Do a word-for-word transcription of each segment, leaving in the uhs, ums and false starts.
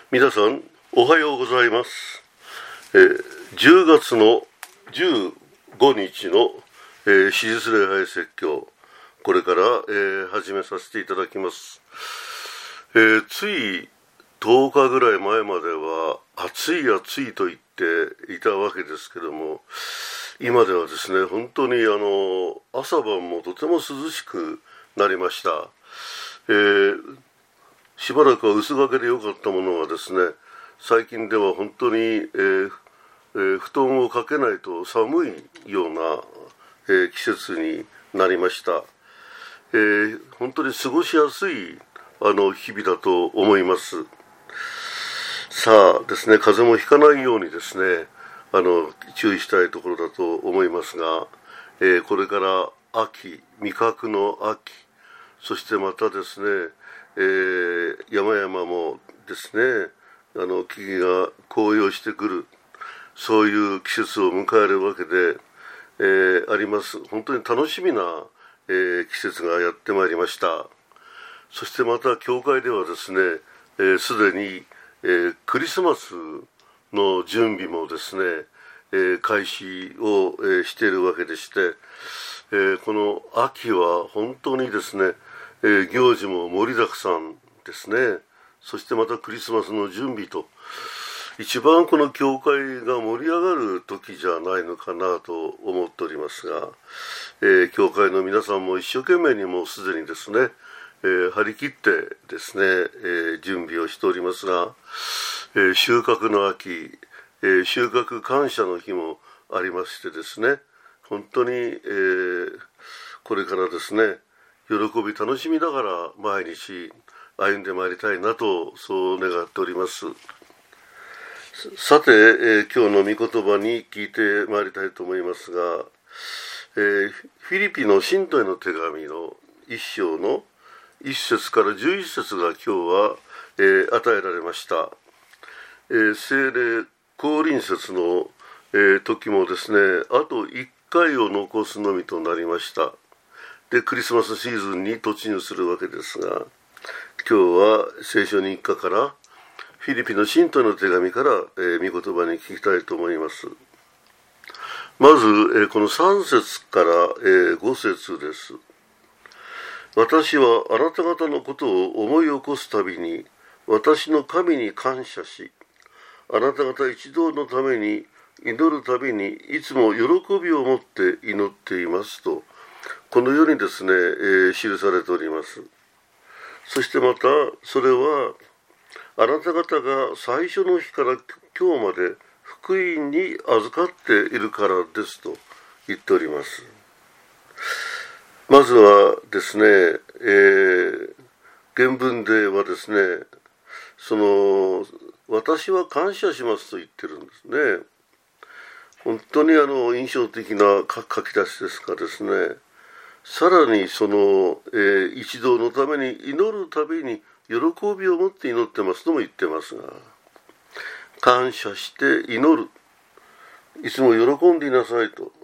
皆さんおはようございます。えー、じゅうがつのじゅうごにちの、えー、史実礼拝説教、これから、えー、始めさせていただきます。えー、ついとおかぐらい前までは暑い暑いと言っていたわけですけども、今ではですね、本当にあの朝晩もとても涼しくなりました。えーしばらくは薄掛けで良かったものがですね、最近では本当に、えーえー、布団をかけないと寒いような、えー、季節になりました。えー、本当に過ごしやすいあの日々だと思います。さあですね、風邪もひかないようにですね、あの注意したいところだと思いますが、えー、これから秋、味覚の秋、そしてまたですね、えー、山々もですね、あの木々が紅葉してくる、そういう季節を迎えるわけで、えー、あります。本当に楽しみな、えー、季節がやってまいりました。そしてまた教会ではですね、えー、すでに、えー、クリスマスの準備もですね、えー、開始を、えー、しているわけでして、えー、この秋は本当にですね、えー、行事も盛りだくさんですね。そしてまたクリスマスの準備と、一番この教会が盛り上がる時じゃないのかなと思っておりますが、えー、教会の皆さんも一生懸命にもうすでにですね、えー、張り切ってですね、えー、準備をしておりますが、えー、収穫の秋、えー、収穫感謝の日もありましてですね、本当に、えー、これからですね、喜び楽しみながら毎日歩んでまいりたいなと、そう願っております。さて、えー、今日の御言葉に聞いてまいりたいと思いますが、えー、フィリピの信徒への手紙の一章の一節から十一節が今日は、えー、与えられました。えー、聖霊降臨節の、えー、時もですね、あといっかいを残すのみとなりました。で、クリスマスシーズンに突入するわけですが、今日は聖書日課からフィリピの信徒の手紙から、えー、御言葉に聞きたいと思います。まず、えー、このさん節から、えー、ご節です。私はあなた方のことを思い起こすたびに私の神に感謝し、あなた方一同のために祈るたびにいつも喜びを持って祈っていますと、このようにですね、えー、記されております。そしてまたそれはあなた方が最初の日から今日まで福音に預かっているからですと言っております。まずはですね、えー、原文ではですね、その私は感謝しますと言ってるんですね。本当にあの印象的な書き出しですがですね、さらにその、えー、一同のために祈るたびに喜びを持って祈ってますとも言ってますが、感謝して祈る、いつも喜んでいなさいと、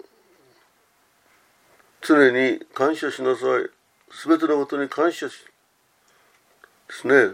常に感謝しなさい、すべてのことに感謝しですね。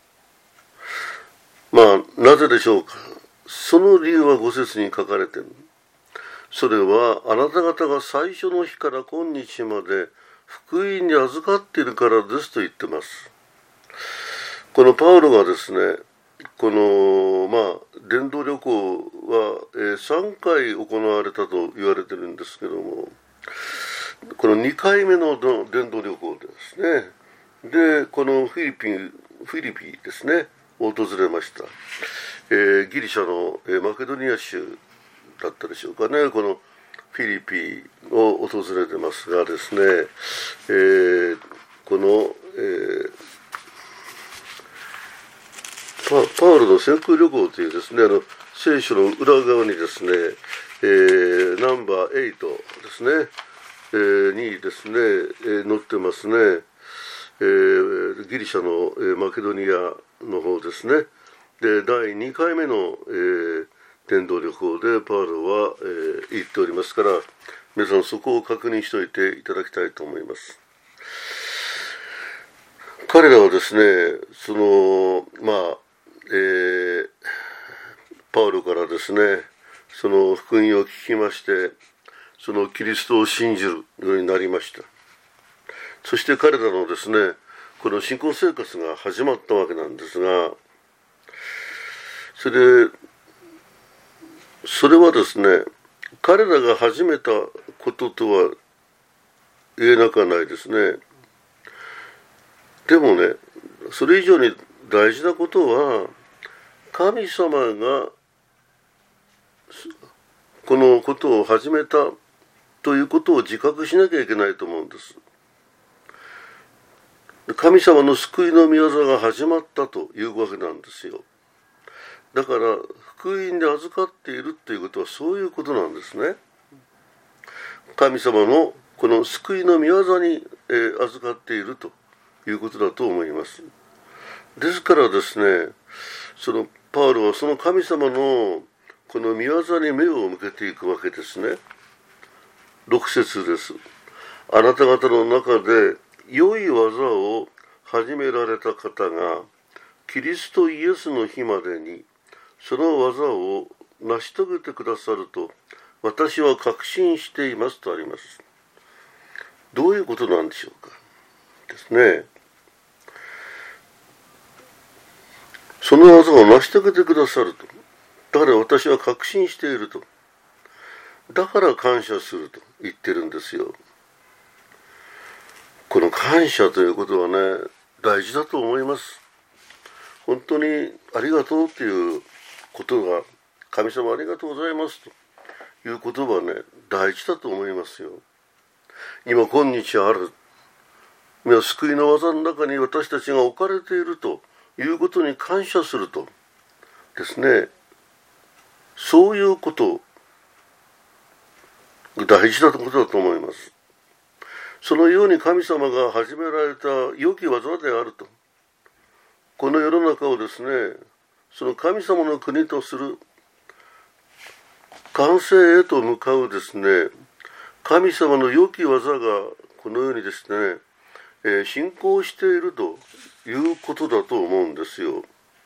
まあなぜでしょうか。その理由はご節に書かれている。それはあなた方が最初の日から今日まで福音に預かっているからですと言ってます。このパウロがですね、このまあ伝道旅行は、えー、さんかい行われたと言われているんですけども、このにかいめの伝道旅行ですね。で、このフィリピン、フィリピンですね、訪れました。えー、ギリシャの、えー、マケドニア州だったでしょうかね、このフィリピンを訪れてますがですね、えー、この、えー、パ, パウロの宣教旅行というですね、あの聖書の裏側にですね、えー、ナンバーはちですね、えー、にですね、えー、載ってますね。えー、ギリシャの、えー、マケドニアの方ですね。で、だいにかいめの、えー伝道旅行でパウロは、えー、言っておりますから、皆さんそこを確認しておいていただきたいと思います。彼らはですね、そのまあ、えー、 パウロからですね、その福音を聞きまして、そのキリストを信じるようになりました。そして彼らのですね、この信仰生活が始まったわけなんですが、それで、それはですね、彼らが始めたこととは言えなくはないですね。でもね、それ以上に大事なことは、神様がこのことを始めたということを自覚しなきゃいけないと思うんです。神様の救いの御業が始まったというわけなんですよ。だから福音で預かっているということはそういうことなんですね。神様のこの救いの御業に、えー、預かっているということだと思います。ですからですね、そのパウロはその神様のこの御業に目を向けていくわけですね。ろく節です。あなた方の中で良い技を始められた方がキリストイエスの日までにその技を成し遂げてくださると私は確信していますとあります。どういうことなんでしょうかですね。その技を成し遂げてくださると。だから私は確信していると。だから感謝すると言ってるんですよ。この感謝ということはね、大事だと思います。本当にありがとうということが、神様ありがとうございますという言葉はね、大事だと思いますよ。今今日ある救いの技の中に私たちが置かれているということに感謝するとですね、そういうこと大事なことだと思います。そのように神様が始められた良き技であると、この世の中をですね、その神様の国とする完成へと向かうですね、神様の良き技がこのようにですね、えー、進行しているということだと思うんですよ。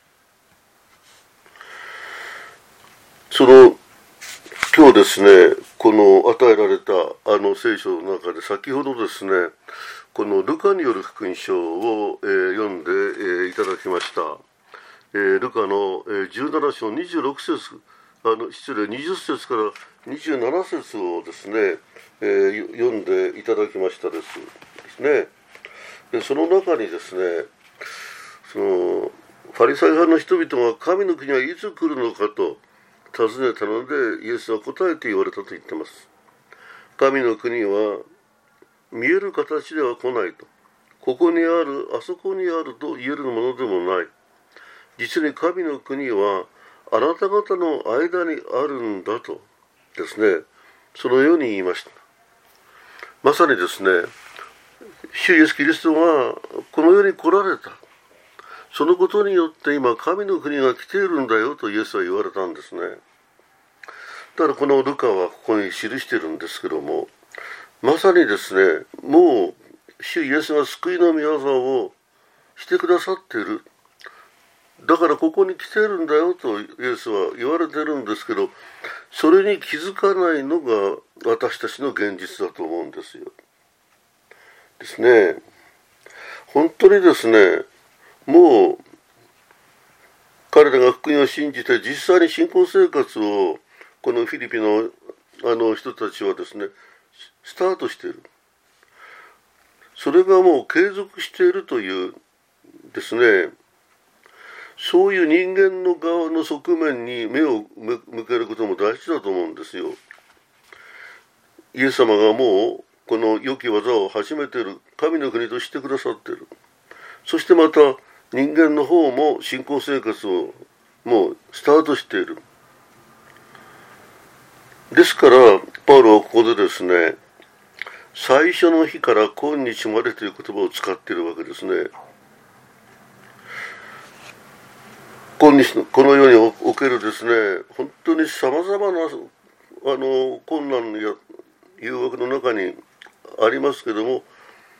その今日ですね、この与えられたあの聖書の中で先ほどですね、このルカによる福音書を、えー、読んで、えー、いただきました。えー、ルカの、えー、じゅうなな章にじゅうろく節、あの失礼にじゅっ節からにじゅうなな節をですね、えー、読んでいただきましたですですね。でその中にですね、そのファリサイ派の人々が神の国はいつ来るのかと尋ねたので、イエスは答えて言われたと言っています。神の国は見える形では来ないと。ここにある、あそこにあると言えるものでもない。実に神の国はあなた方の間にあるんだとですね、そのように言いました。まさにですね、主イエスキリストがこの世に来られた。そのことによって今神の国が来ているんだよとイエスは言われたんですね。だからこのルカはここに記しているんですけども、まさにですね、もう主イエスが救いの御業をしてくださっている。だからここに来ているんだよとイエスは言われているんですけど、それに気づかないのが私たちの現実だと思うんですよ。ですね。本当にですね、もう彼らが福音を信じて実際に信仰生活をこのフィリピンのあの人たちはですねスタートしている。それがもう継続しているというですね、そういう人間の側の側面に目を向けることも大事だと思うんですよ。イエス様がもうこの良き技を始めている、神の国としてくださっている。そしてまた人間の方も信仰生活をもうスタートしている。ですからパウロはここでですね、最初の日から今日までという言葉を使っているわけですね。今日のこの世におけるですね、本当にさまざまなあの困難や誘惑の中にありますけども、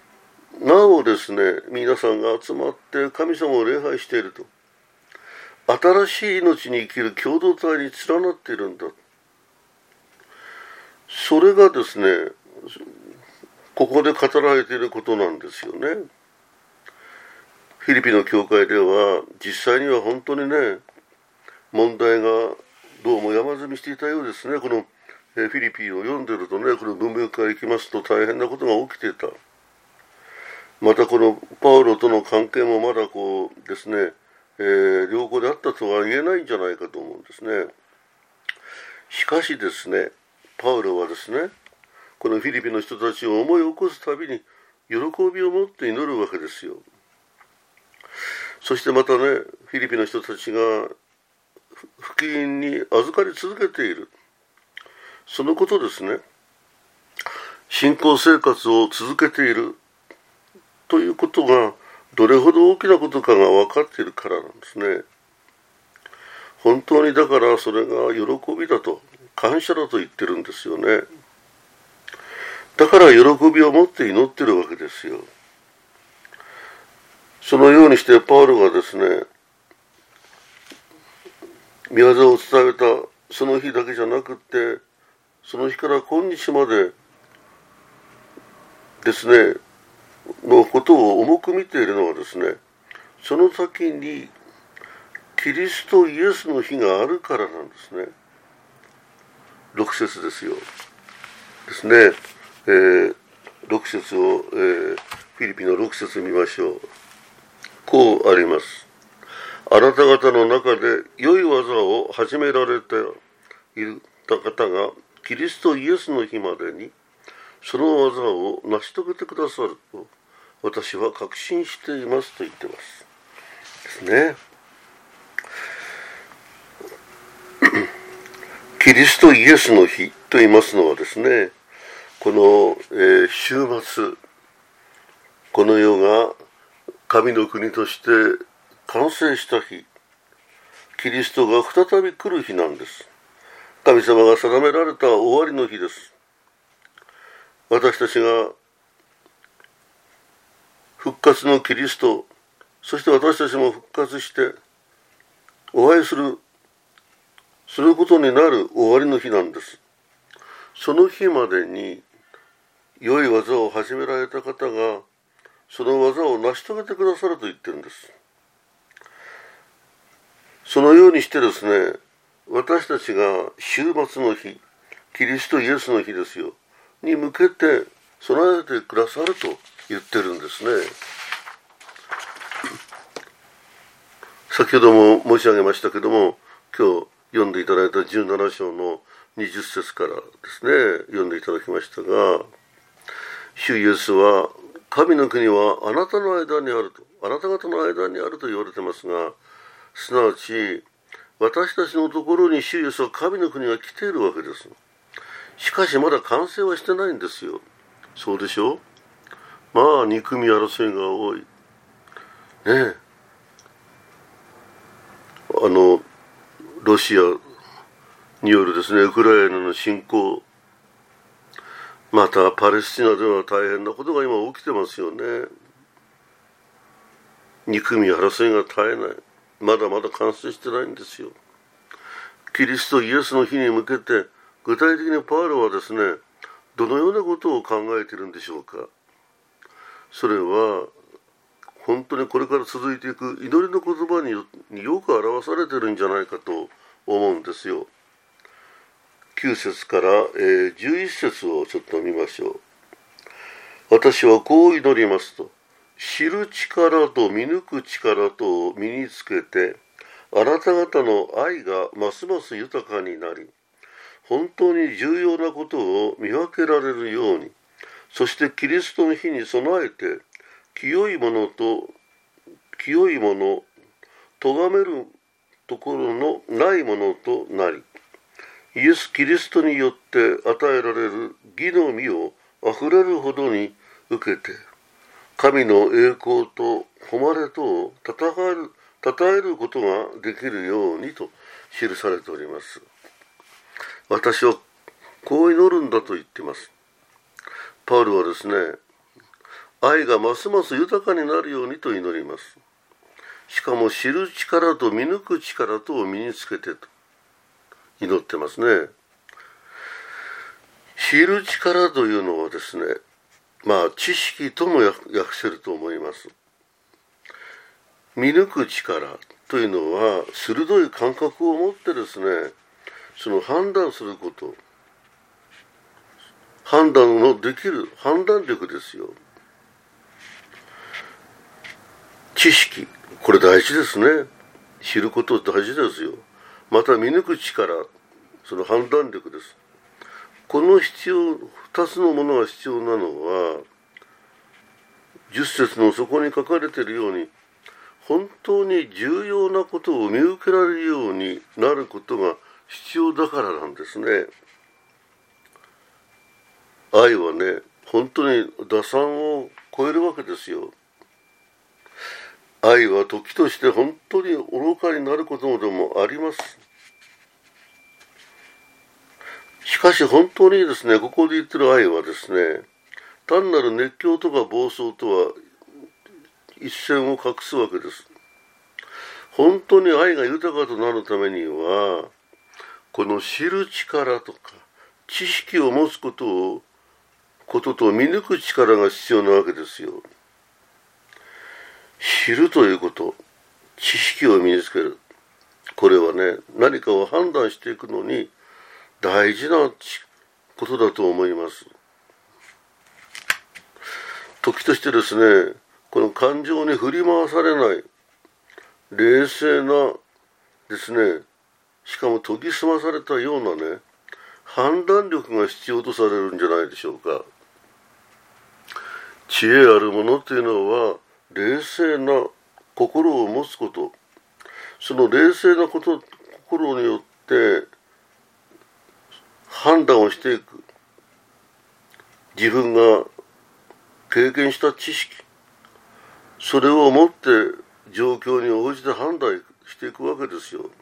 なおですね、皆さんが集まって神様を礼拝していると。 新しい命に生きる共同体に連なっているんだ。それがですね、ここで語られていることなんですよね。フィリピンの教会では実際には本当にね、問題がどうも山積みしていたようですね。このフィリピンを読んでるとね、この文明から行きますと大変なことが起きていた。またこのパウロとの関係もまだこうですね、えー、良好であったとは言えないんじゃないかと思うんですね。しかしですね、パウロはですね、このフィリピンの人たちを思い起こすたびに喜びを持って祈るわけですよ。そしてまたね、フィリピンの人たちが福音に預かり続けている、そのことですね。信仰生活を続けているということがどれほど大きなことかが分かっているからなんですね。本当にだからそれが喜びだと、感謝だと言ってるんですよね。だから喜びを持って祈ってるわけですよ。そのようにしてパウロがですね、御業を伝えたその日だけじゃなくって、その日から今日までですね、のことを重く見ているのはですね、その先にキリストイエスの日があるからなんですね。ろく節ですよ。ですね、えー、ろく節を、えー、フィリピンのろく節見ましょう。こうあります。あなた方の中で良い技を始められていた方がキリストイエスの日までにその技を成し遂げてくださると私は確信していますと言ってますですね。キリストイエスの日と言いますのはですね、この、えー、週末、この世が神の国として完成した日、キリストが再び来る日なんです。神様が定められた終わりの日です。私たちが復活のキリスト、そして私たちも復活してお会いする、することになる終わりの日なんです。その日までに良い技を始められた方がその技を成し遂げてくださると言ってるんです。そのようにしてですね、私たちが終末の日、キリストイエスの日ですよ、に向けて備えてくださると言ってるんですね。先ほども申し上げましたけども、今日読んでいただいたじゅうなな章のにじゅっ節からですね、読んでいただきましたが、主イエスは神の国はあなたの間にあると、あなた方の間にあると言われてますが、すなわち私たちのところに主イエスは神の国が来ているわけです。しかしまだ完成はしてないんですよ。そうでしょう。まあ憎み争いが多いねえ、あのロシアによるですねウクライナの侵攻、またパレスチナでは大変なことが今起きてますよね。憎み争いが絶えない。まだまだ完成してないんですよ。キリストイエスの日に向けて具体的にパウロはですね、どのようなことを考えているんでしょうか。それは本当にこれから続いていく祈りの言葉に よ, によく表されているんじゃないかと思うんですよ。きゅう節から、えー、じゅういち節をちょっと見ましょう。私はこう祈りますと、知る力と見抜く力とを身につけて、あなた方の愛がますます豊かになり、本当に重要なことを見分けられるように、そしてキリストの日に備えて、清いものと清いもの、咎めるところのないものとなり、イエス・キリストによって与えられる義の実をあふれるほどに受けて、神の栄光と誉れとをたたえる、たたえることができるようにと記されております。私はこう祈るんだと言っています。パウルはですね、愛がますます豊かになるようにと祈ります。 しかも知る力と見抜く力とを身につけてと祈ってますね。知る力というのはですね、まあ知識とも訳せると思います。見抜く力というのは鋭い感覚を持ってですね、その判断すること、判断のできる判断力ですよ。知識、これ大事ですね。知ること大事ですよ。また見抜く力、その判断力です。この必要、二つのものが必要なのは、十節のそこに書かれているように、本当に重要なことを見受けられるようになることが必要だからなんですね。愛はね、本当に打算を超えるわけですよ。愛は時として本当に愚かになることでもあります。しかし本当にですね、ここで言ってる愛はですね、単なる熱狂とか暴走とは一線を画すわけです。本当に愛が豊かとなるためには、この知る力とか知識を持つことをことと見抜く力が必要なわけですよ。知るということ、知識を身につける、これはね、何かを判断していくのに大事なことだと思います。時としてですね、この感情に振り回されない冷静なですね、しかも研ぎ澄まされたようなね、判断力が必要とされるんじゃないでしょうか。知恵あるものというのは冷静な心を持つこと、その冷静なこと心によって判断をしていく、自分が経験した知識、それを持って状況に応じて判断していくわけですよ。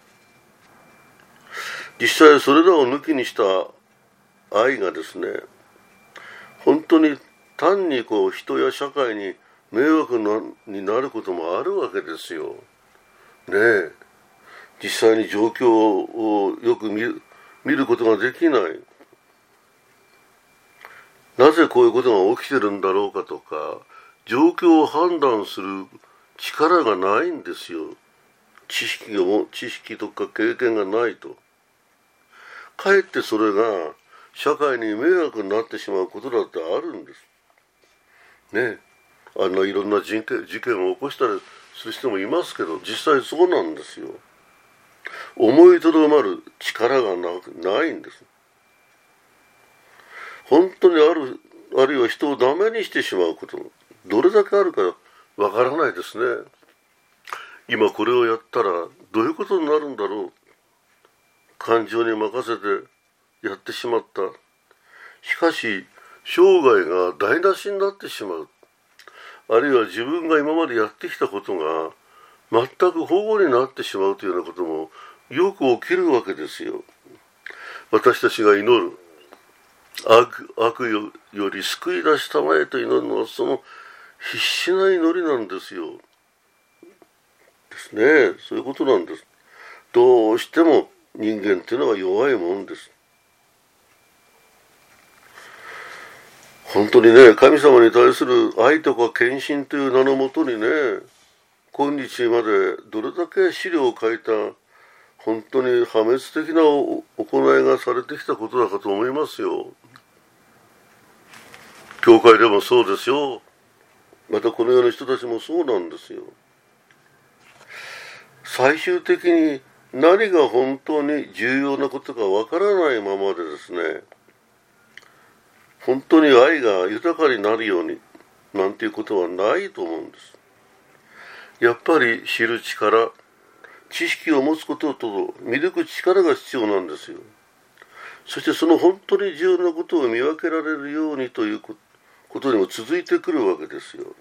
実際それらを抜きにした愛がですね、本当に単にこう人や社会に迷惑になることもあるわけですよ。ねえ、実際に状況をよく見る、見ることができない。なぜこういうことが起きてるんだろうかとか、状況を判断する力がないんですよ。知識を、知識とか経験がないと。かえってそれが社会に迷惑になってしまうことだってあるんです。ねえ、あんないろんな事件、事件を起こしたりする人もいますけど、実際そうなんですよ。思いとどまる力が な, ないんです。本当にある、あるいは人をダメにしてしまうこと、どれだけあるかわからないですね。今これをやったらどういうことになるんだろう。感情に任せてやってしまった。しかし生涯が台無しになってしまう。あるいは自分が今までやってきたことが全く保護になってしまうというようなこともよく起きるわけですよ。私たちが祈る悪、悪より救い出したまえと祈るのはその必死な祈りなんですよ。ですね。そういうことなんです。どうしても人間っていうのは弱いもんです。本当にね、神様に対する愛とか献身という名のもとにね、今日までどれだけ資料を書いた本当に破滅的な行いがされてきたことだかと思いますよ。教会でもそうですよ。またこのような人たちもそうなんですよ。最終的に何が本当に重要なことかわからないままでですね、本当に愛が豊かになるようになんていうことはないと思うんです。やっぱり知る力、知識を持つことと見抜く力が必要なんですよ。そしてその本当に重要なことを見分けられるようにということにも続いてくるわけですよ。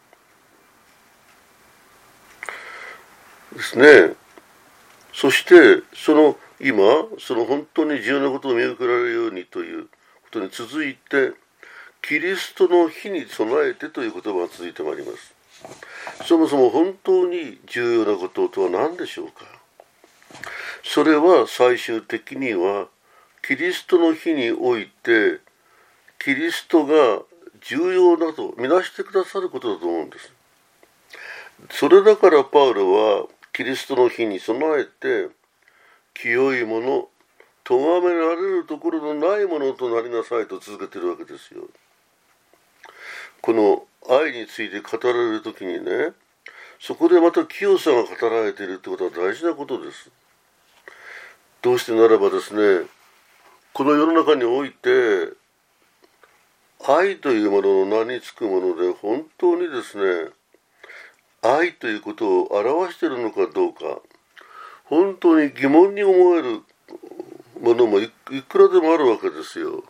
ですね。そしてその今その本当に重要なことを見分けられるようにということに続いて、キリストの日に備えてという言葉が続いてまいります。 そもそも本当に重要なこととは何でしょうか。それは最終的にはキリストの日においてキリストが重要だと見なしてくださることだと思うんです。それだからパウロはキリストの日に備えて清いもの、咎められるところのないものとなりなさいと続けているわけですよ。この愛について語られるときにね、そこでまた清さが語られているということは大事なことです。どうしてならばですね、この世の中において愛というものの名につくもので本当にですね、愛ということを表しているのかどうか、本当に疑問に思えるものも い, いくらでもあるわけですよ。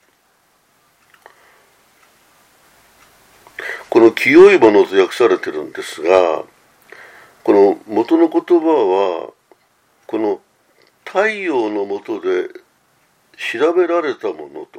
この清いものと訳されているんですが、この元の言葉はこの太陽の下で調べられたもの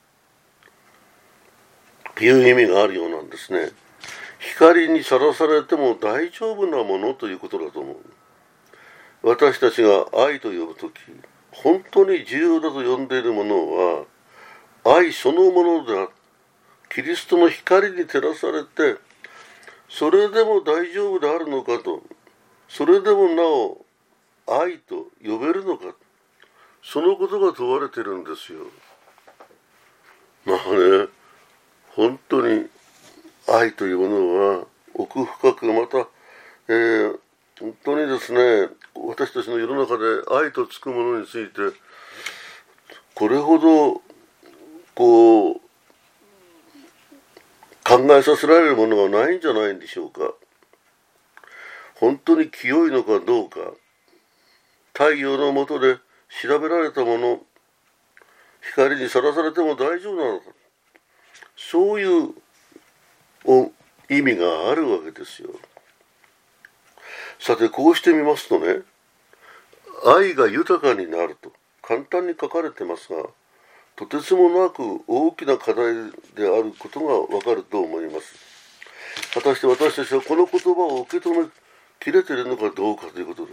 という意味があるようなんですね。光にさらされても大丈夫なものということだと思う。私たちが愛と呼ぶとき、本当に重要だと呼んでいるものは愛そのものである。キリストの光に照らされて、それでも大丈夫であるのかと、それでもなお愛と呼べるのか、そのことが問われているんですよ。まあね、本当に愛というものは奥深く、また、えー、本当にですね、私たちの世の中で愛とつくものについてこれほどこう考えさせられるものがないんじゃないんでしょうか。本当に清いのかどうか、太陽の下で調べられたもの、光にさらされても大丈夫なのか、そういう意味があるわけですよ。さて、こうしてみますとね、愛が豊かになると簡単に書かれてますが、とてつもなく大きな課題であることがわかると思います。果たして私たちはこの言葉を受け止めきれているのかどうかということです。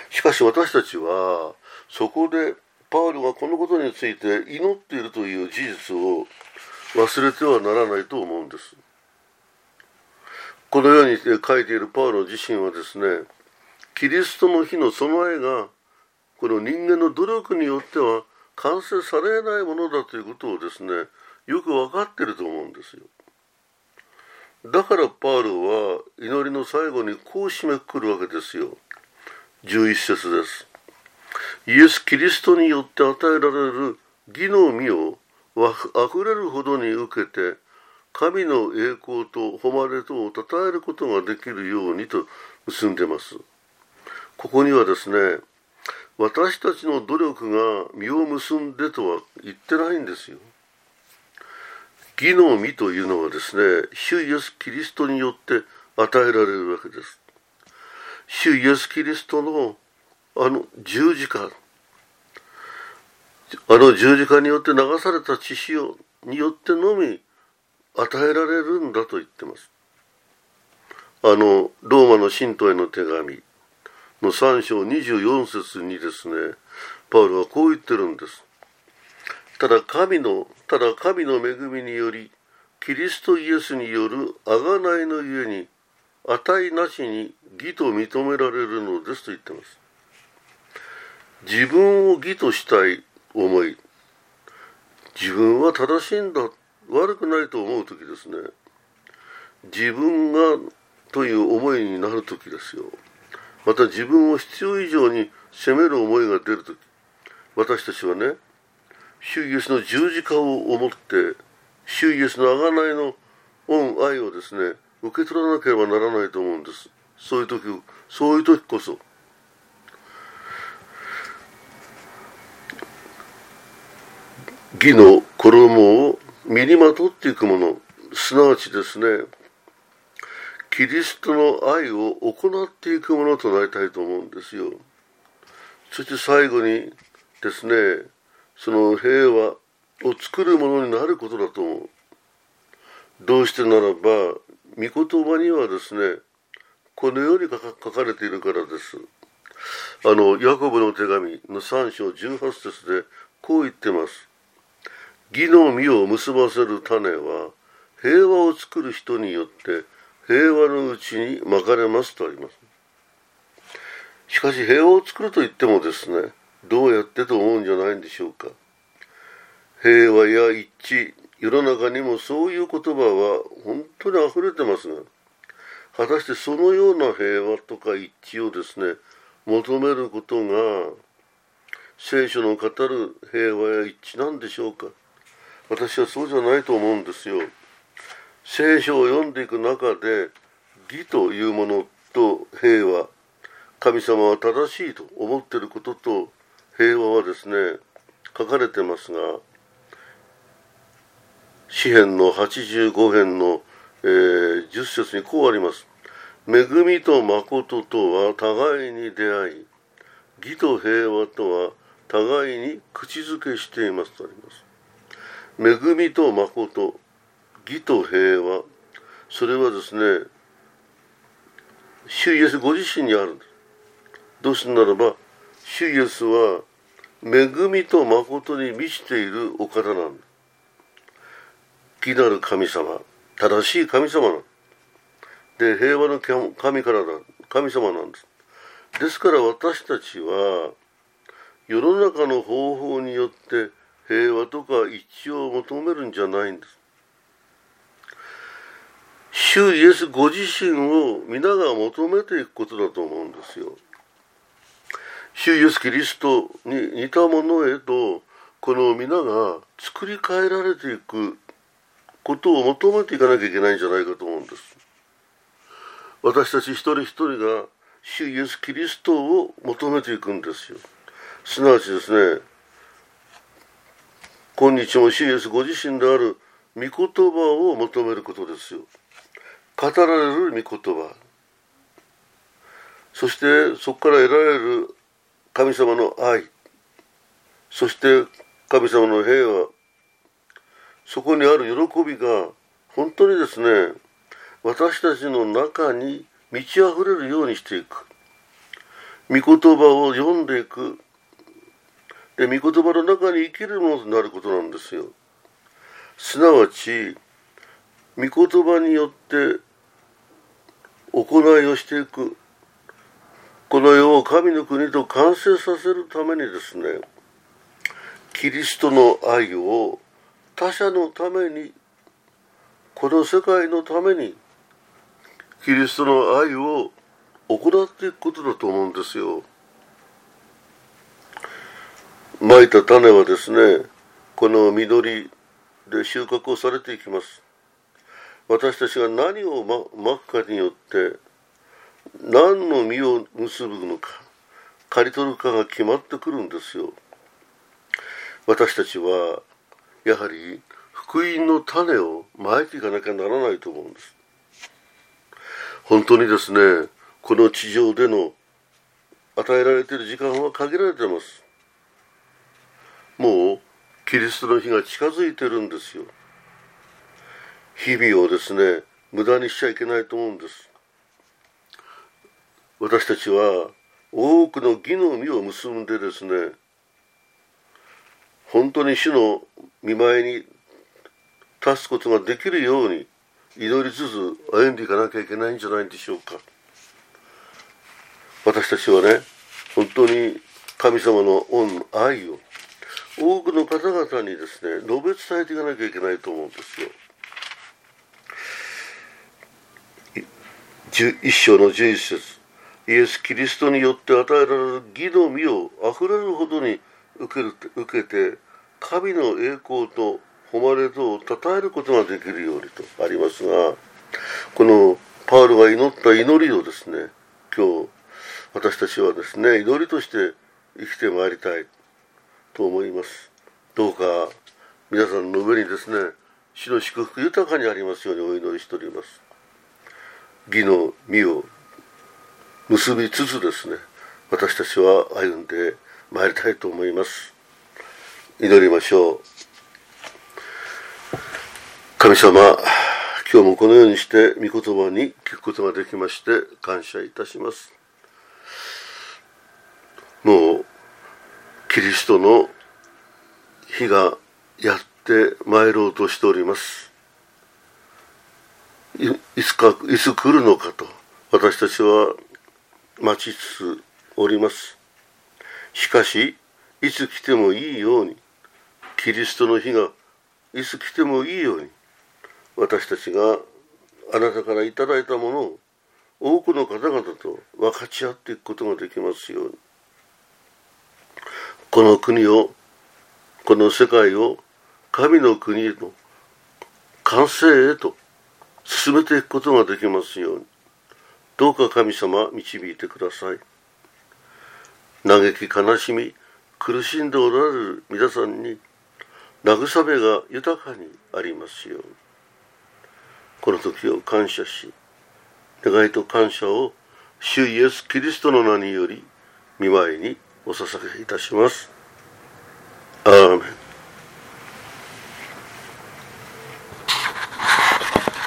しかし私たちはそこでパウロがこのことについて祈っているという事実を忘れてはならないと思うんです。このように書いているパウロ自身はですね、キリストの日の備えがこの人間の努力によっては完成されないものだということをですね、よく分かっていると思うんですよ。だからパウロは祈りの最後にこう締めくくるわけですよ。じゅういち節です。イエス・キリストによって与えられる義の実をあふれるほどに受けて、神の栄光と誉れとをたたえることができるようにと結んでます。ここにはですね、私たちの努力が実を結んでとは言ってないんですよ。義の実というのはですね、主イエス・キリストによって与えられるわけです。主イエス・キリストのあの十字架、あの十字架によって流された血潮によってのみ与えられるんだと言ってます。あのローマの信徒への手紙のさん章にじゅうよん節にですね、パウロはこう言ってるんです。ただ神のただ神の恵みによりキリストイエスによる贖いのゆえに値なしに義と認められるのですと言ってます。自分を義としたい思い、自分は正しいんだ、悪くないと思う時ですね、自分がという思いになる時ですよ。また自分を必要以上に責める思いが出る時、私たちはね、主イエスの十字架を思って主イエスの贖いの恩愛をですね、受け取らなければならないと思うんです。そういう時、そういう時こそ義の衣を身にまとっていくもの、すなわちですね、キリストの愛を行っていくものとなりたいと思うんですよ。そして最後にですね、その平和を作るものになることだと思う。どうしてならば御言葉にはですね、このように書かれているからです。あのヤコブの手紙のさん章じゅうはち節でこう言ってます。義の実を結ばせる種は平和を作る人によって平和のうちにまかれますとあります。しかし平和を作ると言ってもですね、どうやってと思うんじゃないんでしょうか。平和や一致、世の中にもそういう言葉は本当に溢れてますが、果たしてそのような平和とか一致をですね、求めることが聖書の語る平和や一致なんでしょうか。私はそうじゃないと思うんですよ。聖書を読んでいく中で、義というものと平和、神様は正しいと思っていることと平和はですね、書かれてますが、詩編のはちじゅうご編の、えー、じゅっ節にこうあります。恵みと誠とは互いに出会い、義と平和とは互いに口づけしていますとあります。恵みと誠、義と平和、それはですね、主イエスご自身にあるんです。どうするならば、主イエスは恵みと誠に満ちているお方なんです。義なる神様、正しい神様なんです。で、平和の神からだ、神様なんです。ですから私たちは、世の中の方法によって平和とか一致を求めるんじゃないんです。主イエスご自身を皆が求めていくことだと思うんですよ。主イエスキリストに似たものへと、この皆が作り変えられていくことを求めていかなきゃいけないんじゃないかと思うんです。私たち一人一人が主イエスキリストを求めていくんですよ。すなわちですね、今日も主イエスご自身である御言葉を求めることですよ。語られる御言葉、そしてそこから得られる神様の愛、そして神様の平和、そこにある喜びが本当にですね、私たちの中に満ち溢れるようにしていく。御言葉を読んでいく。で、御言葉の中に生きるものとなることなんですよ。すなわち、御言葉によって行いをしていく。この世を神の国と完成させるためにですね、キリストの愛を他者のために、この世界のために、キリストの愛を行っていくことだと思うんですよ。蒔いた種はですね、この実で収穫をされていきます。私たちが何をまくかによって何の実を結ぶのか、刈り取るかが決まってくるんですよ。私たちはやはり福音の種をまいていかなきゃならないと思うんです。本当にですね、この地上での与えられている時間は限られています。もうキリストの日が近づいてるんですよ。日々をですね、無駄にしちゃいけないと思うんです。私たちは多くの義の実を結んでですね、本当に主の御前に立つことができるように祈りつつ歩んでいかなきゃいけないんじゃないでしょうか。私たちはね、本当に神様の恩、愛を多くの方々にですね、述べ伝えていかなきゃいけないと思うんですよ。一章のじゅういち節、イエス・キリストによって与えられる義の実をあふれるほどに受ける、受けて神の栄光と誉れとを称えることができるようにとありますが、このパウロが祈った祈りをですね、今日私たちはですね、祈りとして生きてまいりたいと思います。どうか皆さんの上にですね、主の祝福豊かにありますようにお祈りしております。義の実を結びつつですね、私たちは歩んでまいりたいと思います。祈りましょう。神様、 今日もこのようにして御言葉に聞くことができまして感謝いたします。もうキリストの日がやって参ろうとしております。い, いつかいつ来るのかと私たちは待ちつつおります。しかしいつ来てもいいように、キリストの日がいつ来てもいいように、私たちがあなたからいただいたものを多くの方々と分かち合っていくことができますように、この国を、この世界を神の国への完成へと進めていくことができますように、どうか神様導いてください。嘆き悲しみ苦しんでおられる皆さんに慰めが豊かにありますように、この時を感謝し、願いと感謝を主イエスキリストの名により御前にお捧げいたします。アーメン。